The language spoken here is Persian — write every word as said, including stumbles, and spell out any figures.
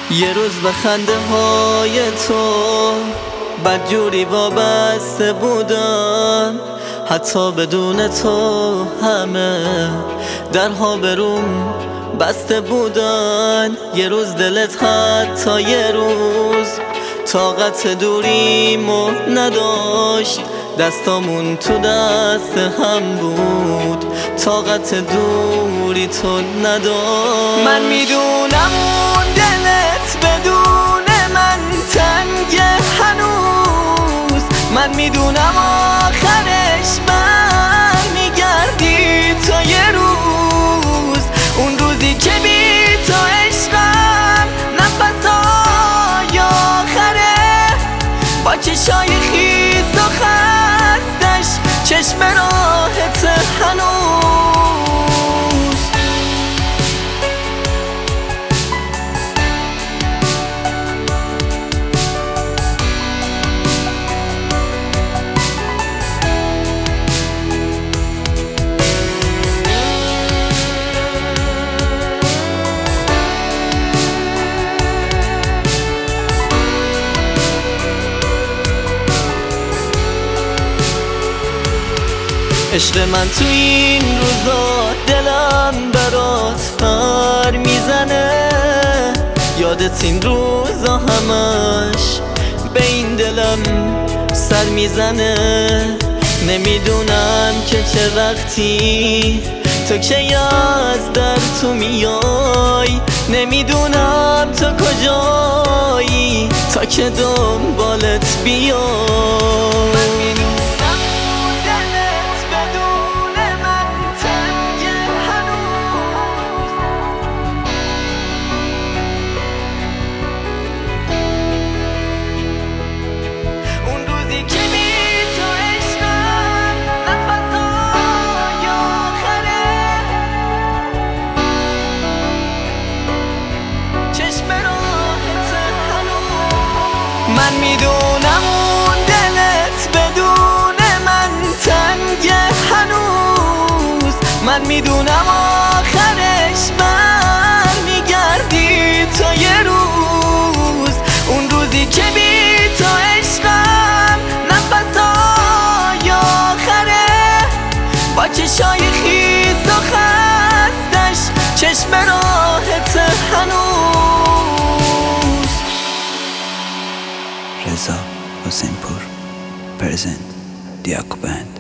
یه روز به خنده های تو بدجوری وابسته بودم، حتی بدون تو همه درها بروم بسته بودن. یه روز دلت حتی یه روز طاقت دوریمو نداشت، دستامون تو دست هم بود، طاقت دوری تو نداشت. من میدونم اون دلت بدون من تنگه هنوز، من میدونم آخرش برمیگردی تا یه روز، اون روزی که بی تو عشقم نفسای آخره، با چشای خیس و خستش چشم راحت هنوز. عشق من تو این روزا دلم برات پر میزنه، یادت این روزا همش به این دلم سر میزنه. نمیدونم که چه وقتی تو که از در تو میای، نمیدونم تو کجایی تا که دنبالت بیای. من میدونم اون دلت بدون من تنگه هنوز، من میدونم آخرش برمیگردی تا یه روز، اون روزی که بی تو عشقم نفسای آخره، با چشای خیس و خستش چشم راحت هنوز. رضا حسین پور پرزنت دیاکو بند.